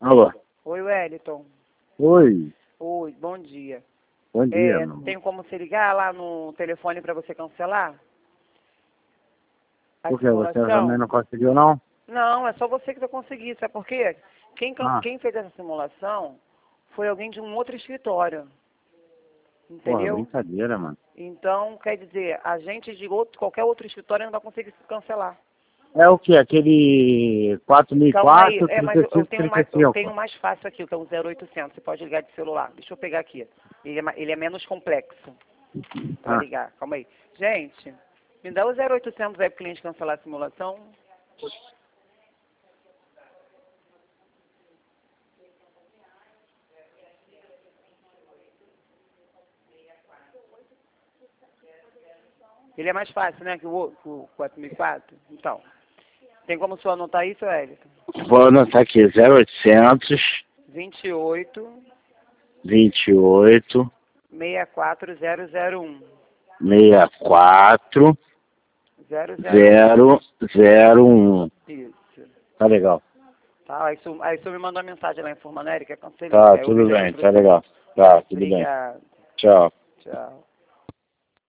Alô? Oi, Wellington. Oi. Oi, bom dia. Bom dia, meu amor. Tem como você ligar lá no telefone para você cancelar a Por que? Você simulação? também não conseguiu, não? Não, é só você que vai conseguir. Sabe por quê? Quem fez essa simulação foi alguém de um outro escritório. Porra, Entendeu? brincadeira, mano. Então, quer dizer, a gente de qualquer outro escritório não vai conseguir se cancelar. É o quê? Aquele Calma aí, 4004, mas eu 35, tenho 35. mais fácil aqui, que é um 0800. Você pode ligar de celular. Deixa eu pegar aqui. Ele é menos complexo para ligar. Calma aí. Gente, me dá o 0800 aí pro cliente cancelar a simulação. Ele é mais fácil, né, que o 4004. Então, tem como o senhor anotar isso, Wellington? Vou anotar aqui, 0800 28 28 64001. 64 001. 001. Isso. Tá legal. Tá, aí o senhor me mandou uma mensagem lá em Forma América, cancelei. Tá, Aí eu tudo ligo aí bem, pra tá você. legal. Tá, tudo bem. Obrigado. Tchau. Tchau.